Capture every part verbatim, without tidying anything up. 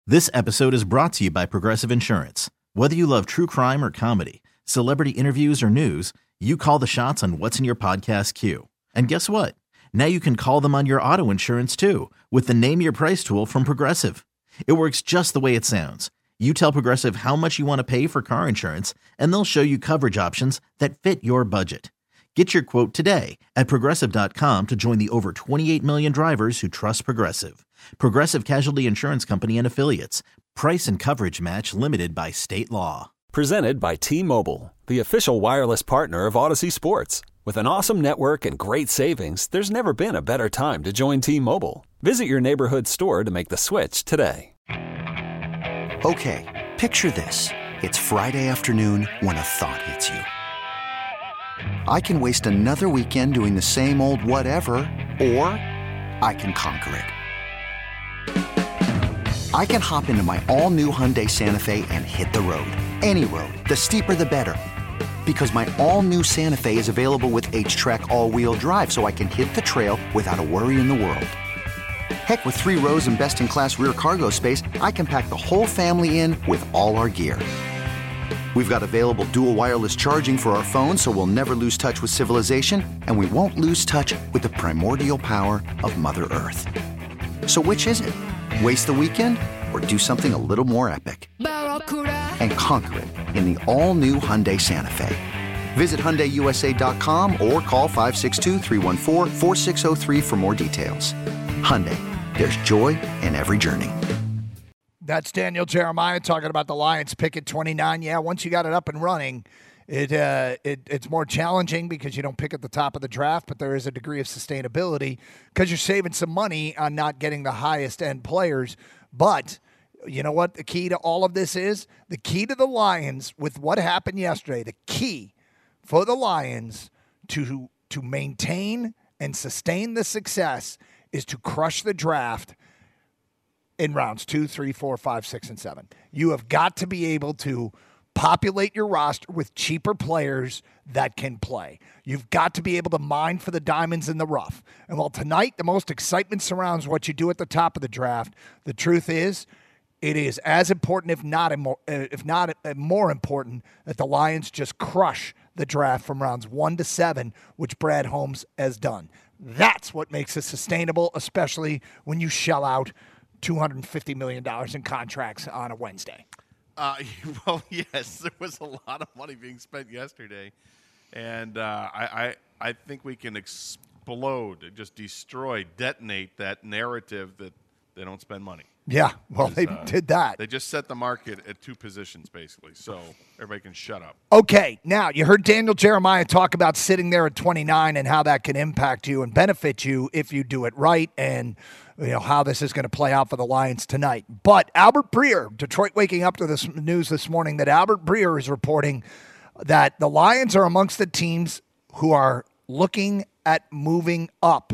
This episode is brought to you by Progressive Insurance. Whether you love true crime or comedy, celebrity interviews or news, you call the shots on what's in your podcast queue. And guess what? Now you can call them on your auto insurance too with the Name Your Price tool from Progressive. It works just the way it sounds. You tell Progressive how much you want to pay for car insurance, and they'll show you coverage options that fit your budget. Get your quote today at Progressive dot com to join the over twenty-eight million drivers who trust Progressive. Progressive Casualty Insurance Company and Affiliates. Price and coverage match limited by state law. Presented by T-Mobile, the official wireless partner of Odyssey Sports. With an awesome network and great savings, there's never been a better time to join T-Mobile. Visit your neighborhood store to make the switch today. Okay, picture this. It's Friday afternoon when a thought hits you. I can waste another weekend doing the same old whatever, or I can conquer it. I can hop into my all-new Hyundai Santa Fe and hit the road. Any road. The steeper the better. Because my all-new Santa Fe is available with H-Track all-wheel drive, so I can hit the trail without a worry in the world. Heck, with three rows and best-in-class rear cargo space, I can pack the whole family in with all our gear. We've got available dual wireless charging for our phones, so we'll never lose touch with civilization, and we won't lose touch with the primordial power of Mother Earth. So which is it? Waste the weekend or do something a little more epic? And conquer it in the all-new Hyundai Santa Fe. Visit Hyundai U S A dot com or call five six two, three one four, four six zero three for more details. Hyundai, there's joy in every journey. That's Daniel Jeremiah talking about the Lions pick at twenty-nine. Yeah, once you got it up and running, it, uh, it it's more challenging because you don't pick at the top of the draft, but there is a degree of sustainability because you're saving some money on not getting the highest-end players. But you know what the key to all of this is? The key to the Lions with what happened yesterday, the key for the Lions to to maintain and sustain the success is to crush the draft in rounds two, three, four, five, six, and seven. You have got to be able to populate your roster with cheaper players that can play. You've got to be able to mine for the diamonds in the rough. And while tonight the most excitement surrounds what you do at the top of the draft, the truth is it is as important, if not more, if not more important, that the Lions just crush the draft from rounds one to seven, which Brad Holmes has done. That's what makes it sustainable, especially when you shell out two hundred fifty million dollars in contracts on a Wednesday. Uh, well, yes, there was a lot of money being spent yesterday. And uh, I, I I think we can explode, just destroy, detonate that narrative that they don't spend money. Yeah, well, they uh, did that. They just set the market at two positions, basically, so everybody can shut up. Okay, now, you heard Daniel Jeremiah talk about sitting there at twenty-nine and how that can impact you and benefit you if you do it right, and you know how this is going to play out for the Lions tonight. But Albert Breer, Detroit waking up to this news this morning that Albert Breer is reporting that the Lions are amongst the teams who are looking at moving up.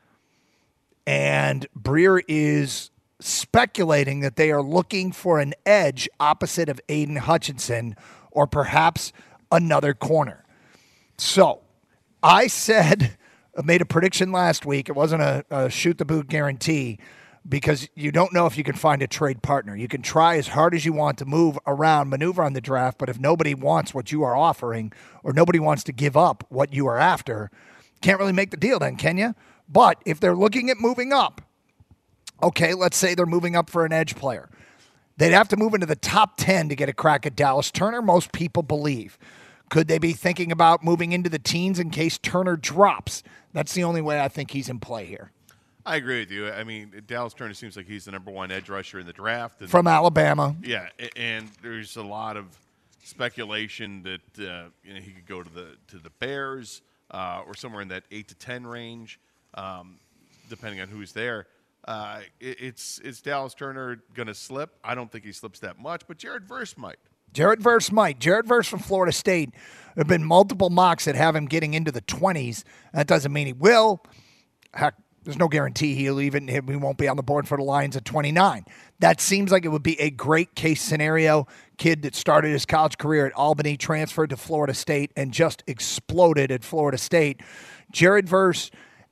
And Breer is speculating that they are looking for an edge opposite of Aiden Hutchinson or perhaps another corner. So I said, I made a prediction last week. It wasn't a, a shoot the boot guarantee because you don't know if you can find a trade partner. You can try as hard as you want to move around, maneuver on the draft, but if nobody wants what you are offering or nobody wants to give up what you are after, can't really make the deal then, can you? But if they're looking at moving up, okay, let's say they're moving up for an edge player. They'd have to move into the top ten to get a crack at Dallas Turner, most people believe. Could they be thinking about moving into the teens in case Turner drops? That's the only way I think he's in play here. I agree with you. I mean, Dallas Turner seems like he's the number one edge rusher in the draft. And, From Alabama. Yeah, and there's a lot of speculation that uh, you know, he could go to the to the Bears uh, or somewhere in that eight to ten range, um, depending on who's there. Uh, it, it's it's Dallas Turner going to slip? I don't think he slips that much, but Jared Verse might. Jared Verse might. Jared Verse from Florida State. There have been multiple mocks that have him getting into the twenties. That doesn't mean he will. Heck, there's no guarantee he'll even he won't be on the board for the Lions at twenty-nine. That seems like it would be a great case scenario. Kid that started his college career at Albany, transferred to Florida State, and just exploded at Florida State. Jared Verse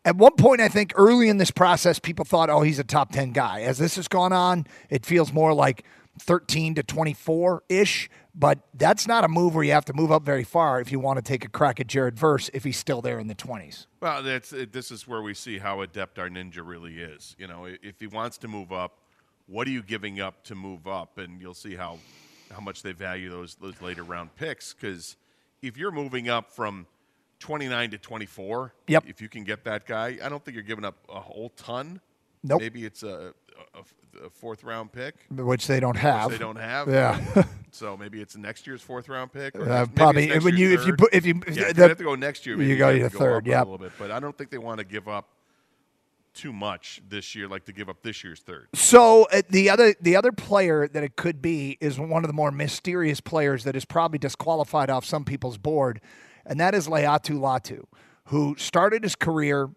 At one point, I think early in this process, people thought, oh, he's a top ten guy. As this has gone on, it feels more like thirteen to twenty-four-ish, but that's not a move where you have to move up very far if you want to take a crack at Jared Verse if he's still there in the twenties. Well, that's this is where we see how adept our ninja really is. You know, if he wants to move up, what are you giving up to move up? And you'll see how how much they value those those later round picks. Because if you're moving up from twenty-nine to twenty-four, yep. if you can get that guy, I don't think you're giving up a whole ton. Nope. Maybe it's a, a, a fourth round pick, which they don't have. Which they don't have. Yeah. So maybe it's next year's fourth round pick. Or uh, probably when you third. if you put if you yeah, the, have to go next year. Maybe you go you to to third. Yeah. A little bit, but I don't think they want to give up too much this year, like to give up this year's third. So uh, the other the other player that it could be is one of the more mysterious players that is probably disqualified off some people's board, and that is Laiatu Latu, who started his career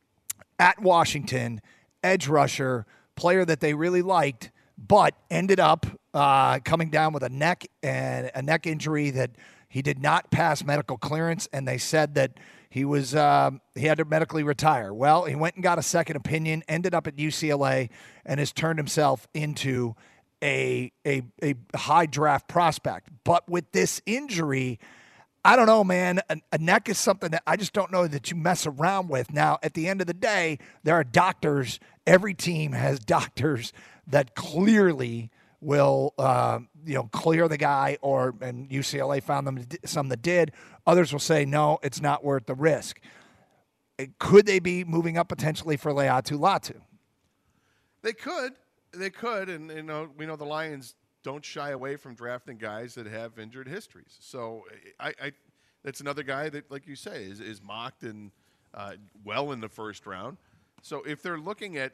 at Washington, edge rusher, player that they really liked, but ended up uh, coming down with a neck and a neck injury that he did not pass medical clearance, and they said that he was um, he had to medically retire. Well, he went and got a second opinion, ended up at U C L A, and has turned himself into a a, a high draft prospect. But with this injury, I don't know, man. A, a neck is something that I just don't know that you mess around with. Now, at the end of the day, there are doctors. Every team has doctors that clearly will, uh, you know, clear the guy. Or and U C L A found them some that did. Others will say no, it's not worth the risk. Could they be moving up potentially for Laiatu Latu? They could. They could, and you know, we know the Lions don't shy away from drafting guys that have injured histories. So I, I that's another guy that, like you say, is, is mocked and uh, well in the first round. So if they're looking at,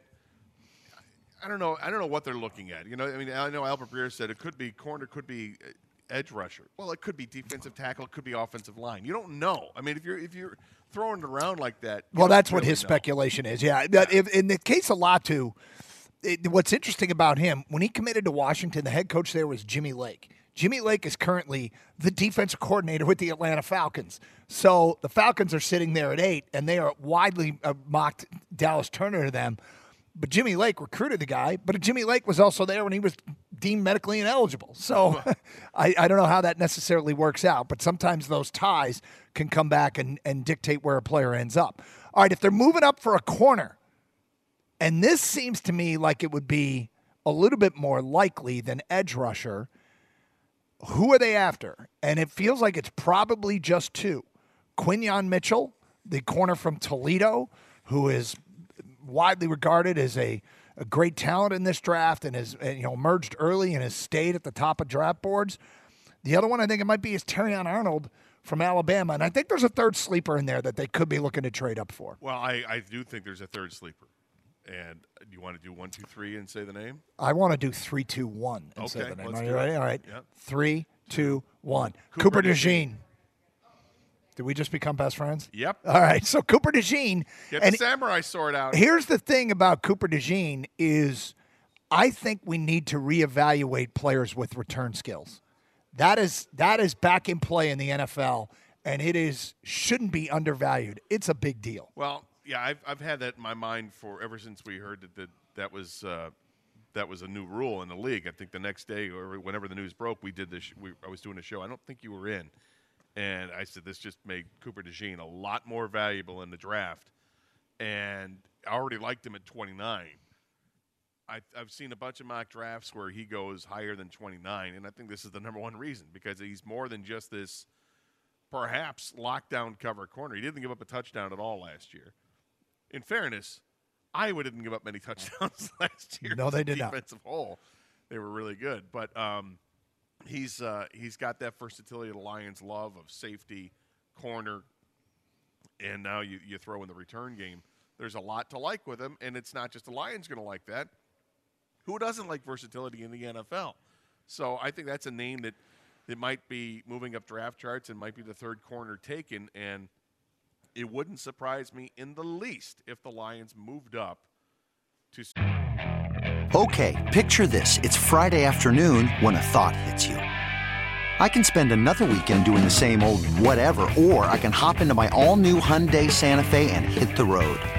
I don't know, I don't know what they're looking at. You know, I mean, I know Albert Breer said it could be corner, could be edge rusher. Well, it could be defensive tackle, it could be offensive line. You don't know. I mean, if you're if you're throwing it around like that, well, that's what really his know. speculation is. Yeah, yeah. If, in the case of Latu. It, what's interesting about him, when he committed to Washington, the head coach there was Jimmy Lake. Jimmy Lake is currently the defensive coordinator with the Atlanta Falcons. So the Falcons are sitting there at eight, and they are widely uh, mocked Dallas Turner to them. But Jimmy Lake recruited the guy, but Jimmy Lake was also there when he was deemed medically ineligible. So I, I don't know how that necessarily works out, but sometimes those ties can come back and, and dictate where a player ends up. All right, if they're moving up for a corner, and this seems to me like it would be a little bit more likely than edge rusher. Who are they after? And it feels like it's probably just two. Quinyon Mitchell, the corner from Toledo, who is widely regarded as a, a great talent in this draft and has you know emerged early and has stayed at the top of draft boards. The other one I think it might be is Terrion Arnold from Alabama. And I think there's a third sleeper in there that they could be looking to trade up for. Well, I, I do think there's a third sleeper. And do you want to do one, two, three, and say the name? I want to do three, two, one, and okay, say the name. Let's Are do you ready? it. All right. Yep. Three, two, one. Cooper, Cooper DeJean. DeJean. Did we just become best friends? Yep. All right. So Cooper DeJean. Get and the samurai sword out. Here's the thing about Cooper DeJean is I think we need to reevaluate players with return skills. That is that is back in play in the N F L, and it is shouldn't be undervalued. It's a big deal. Well, yeah, I've I've had that in my mind for ever since we heard that that, that was uh, that was a new rule in the league. I think the next day or whenever the news broke, we did this. We, I was doing a show. I don't think you were in, and I said this just made Cooper DeJean a lot more valuable in the draft, and I already liked him at twenty-nine. I, I've seen a bunch of mock drafts where he goes higher than twenty-nine, and I think this is the number one reason because he's more than just this perhaps lockdown cover corner. He didn't give up a touchdown at all last year. In fairness, Iowa didn't give up many touchdowns last year. No, they did not. Defensive whole, they were really good. But um, he's uh, he's got that versatility the Lions love of safety, corner, and now you, you throw in the return game. There's a lot to like with him, and it's not just the Lions going to like that. Who doesn't like versatility in the N F L? So I think that's a name that, that might be moving up draft charts and might be the third corner taken, and it wouldn't surprise me in the least if the Lions moved up to. Okay, picture this. It's Friday afternoon when a thought hits you. I can spend another weekend doing the same old whatever, or I can hop into my all-new Hyundai Santa Fe and hit the road.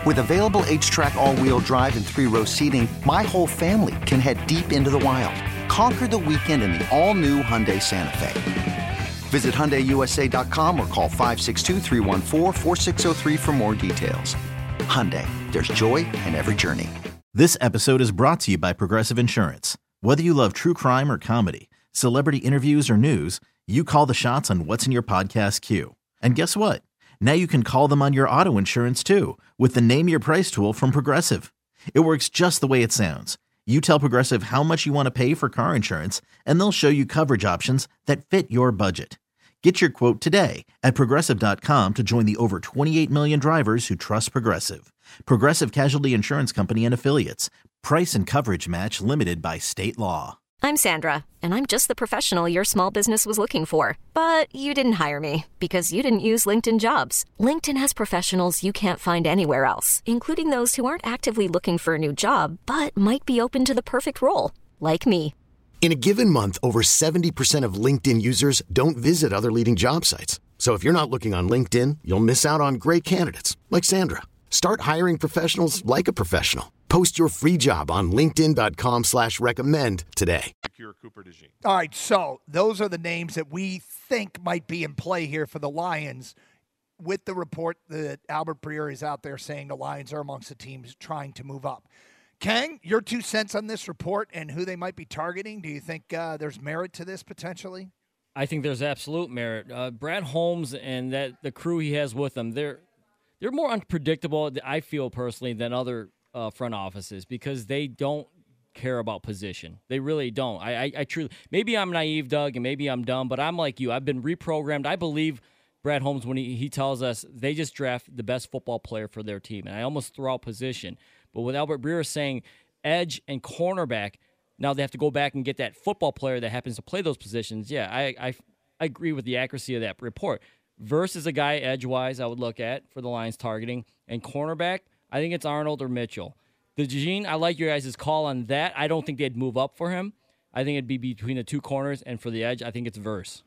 With available H-Track all-wheel drive and three-row seating, my whole family can head deep into the wild. Conquer the weekend in the all-new Hyundai Santa Fe. Visit Hyundai U S A dot com or call five six two, three one four, four six zero three for more details. Hyundai, there's joy in every journey. This episode is brought to you by Progressive Insurance. Whether you love true crime or comedy, celebrity interviews or news, you call the shots on what's in your podcast queue. And guess what? Now you can call them on your auto insurance too with the Name Your Price tool from Progressive. It works just the way it sounds. You tell Progressive how much you want to pay for car insurance, and they'll show you coverage options that fit your budget. Get your quote today at Progressive dot com to join the over twenty-eight million drivers who trust Progressive. Progressive Casualty Insurance Company and Affiliates. Price and coverage match limited by state law. I'm Sandra, and I'm just the professional your small business was looking for. But you didn't hire me because you didn't use LinkedIn Jobs. LinkedIn has professionals you can't find anywhere else, including those who aren't actively looking for a new job, but might be open to the perfect role, like me. In a given month, over seventy percent of LinkedIn users don't visit other leading job sites. So if you're not looking on LinkedIn, you'll miss out on great candidates like Sandra. Start hiring professionals like a professional. Post your free job on linkedin dot com slash recommend today. Cooper DeJean. All right, so those are the names that we think might be in play here for the Lions, with the report that Albert Breer is out there saying the Lions are amongst the teams trying to move up. Kang, your two cents on this report and who they might be targeting. Do you think uh, there's merit to this potentially? I think there's absolute merit. Uh, Brad Holmes and that the crew he has with him, they're they're more unpredictable, I feel personally, than other uh, front offices because they don't care about position. They really don't. I, I, I truly, maybe I'm naive, Doug, and maybe I'm dumb, but I'm like you. I've been reprogrammed. I believe Brad Holmes when he, he tells us they just draft the best football player for their team, and I almost throw out position. But with Albert Breer saying edge and cornerback, now they have to go back and get that football player that happens to play those positions. Yeah, I I, I agree with the accuracy of that report. Versus a guy edge-wise I would look at for the Lions targeting. And cornerback, I think it's Arnold or Mitchell. The DeJean, I like your guys' call on that. I don't think they'd move up for him. I think it'd be between the two corners. And for the edge, I think it's Verse.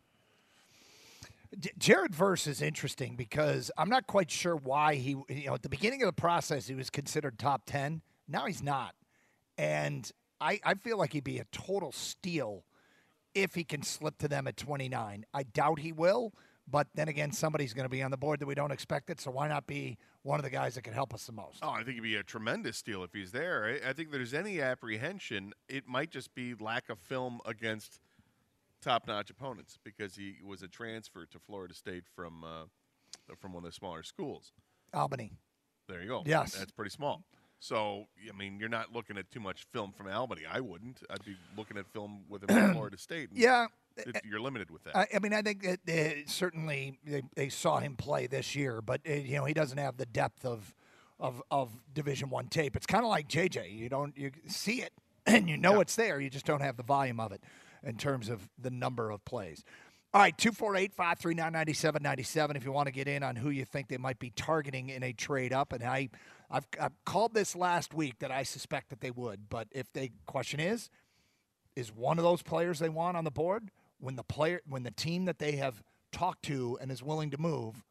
Jared Verse is interesting because I'm not quite sure why he, you know, at the beginning of the process, he was considered top ten. Now he's not. And I, I feel like he'd be a total steal if he can slip to them at twenty-nine. I doubt he will, but then again, somebody's going to be on the board that we don't expect it, so why not be one of the guys that can help us the most? Oh, I think it'd be a tremendous steal if he's there. I, I think if there's any apprehension, it might just be lack of film against top-notch opponents because he was a transfer to Florida State from uh, from one of the smaller schools. Albany. There you go. Yes. That's pretty small. So, I mean, you're not looking at too much film from Albany. I wouldn't. I'd be looking at film with him at Florida State. Yeah. It, you're limited with that. I, I mean, I think that uh, certainly they, they saw him play this year, but, uh, you know, he doesn't have the depth of of, of Division One tape. It's kind of like J J. You don't you see it, and you know yeah. it's there. You just don't have the volume of it in terms of the number of plays. All right, two four eight, five three nine, nine seven nine seven if you want to get in on who you think they might be targeting in a trade-up. And I, I've, I've called this last week that I suspect that they would. But if the question is, is one of those players they want on the board when the player, when the team that they have talked to and is willing to move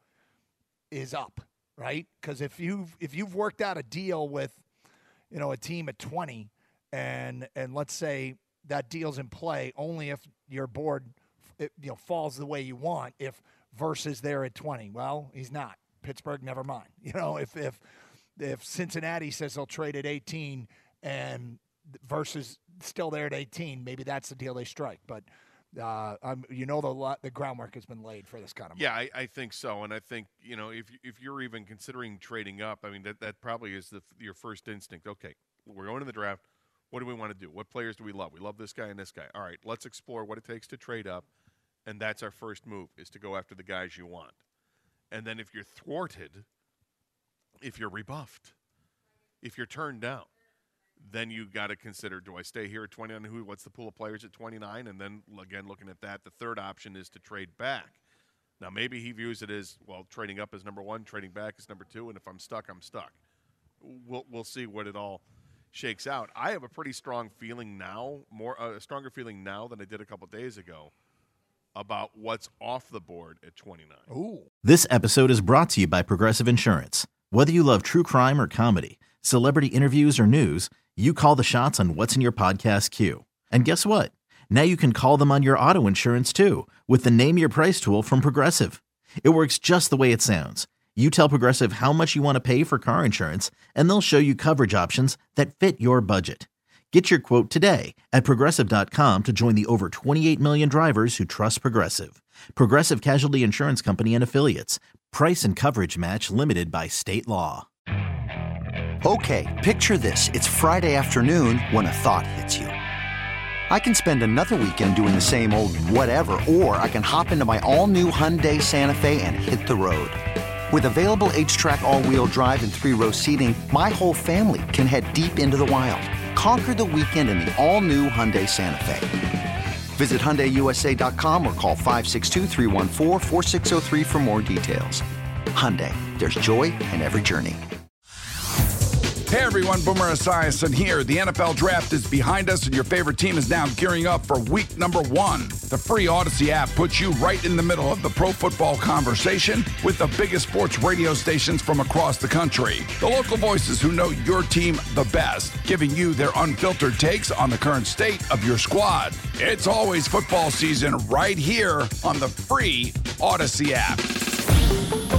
is up, right? Because if you've, if you've worked out a deal with, you know, a team at twenty and and let's say that deal's in play only if your board – It, you know, falls the way you want if Verse is there at twenty. Well, he's not. Pittsburgh, never mind. You know, if if if Cincinnati says they'll trade at eighteen and Verse is still there at eighteen, maybe that's the deal they strike. But uh, um, you know, the the groundwork has been laid for this kind of money. Yeah, I, I think so. And I think, you know, if if you're even considering trading up, I mean, that, that probably is the, your first instinct. Okay, we're going to the draft. What do we want to do? What players do we love? We love this guy and this guy. All right, let's explore what it takes to trade up. And that's our first move, is to go after the guys you want. And then if you're thwarted, if you're rebuffed, if you're turned down, then you got to consider, do I stay here at twenty-nine? Who? What's the pool of players at twenty-nine? And then, again, looking at that, the third option is to trade back. Now, maybe he views it as, well, trading up is number one, trading back is number two, and if I'm stuck, I'm stuck. We'll, we'll see what it all shakes out. I have a pretty strong feeling now, more uh, a stronger feeling now than I did a couple days ago, about what's off the board at twenty-nine. Ooh. This episode is brought to you by Progressive Insurance. Whether you love true crime or comedy, celebrity interviews or news, you call the shots on what's in your podcast queue. And guess what? Now you can call them on your auto insurance too with the Name Your Price tool from Progressive. It works just the way it sounds. You tell Progressive how much you want to pay for car insurance, and they'll show you coverage options that fit your budget. Get your quote today at Progressive dot com to join the over twenty-eight million drivers who trust Progressive. Progressive Casualty Insurance Company and Affiliates. Price and coverage match limited by state law. Okay, picture this. It's Friday afternoon when a thought hits you. I can spend another weekend doing the same old whatever, or I can hop into my all-new Hyundai Santa Fe and hit the road. With available H-Track all-wheel drive and three-row seating, my whole family can head deep into the wild. Conquer the weekend in the all-new Hyundai Santa Fe. Visit Hyundai U S A dot com or call five six two, three one four, four six zero three for more details. Hyundai, there's joy in every journey. Hey everyone, Boomer Esiason here. The N F L Draft is behind us and your favorite team is now gearing up for week number one. The free Odyssey app puts you right in the middle of the pro football conversation with the biggest sports radio stations from across the country. The local voices who know your team the best, giving you their unfiltered takes on the current state of your squad. It's always football season right here on the free Odyssey app.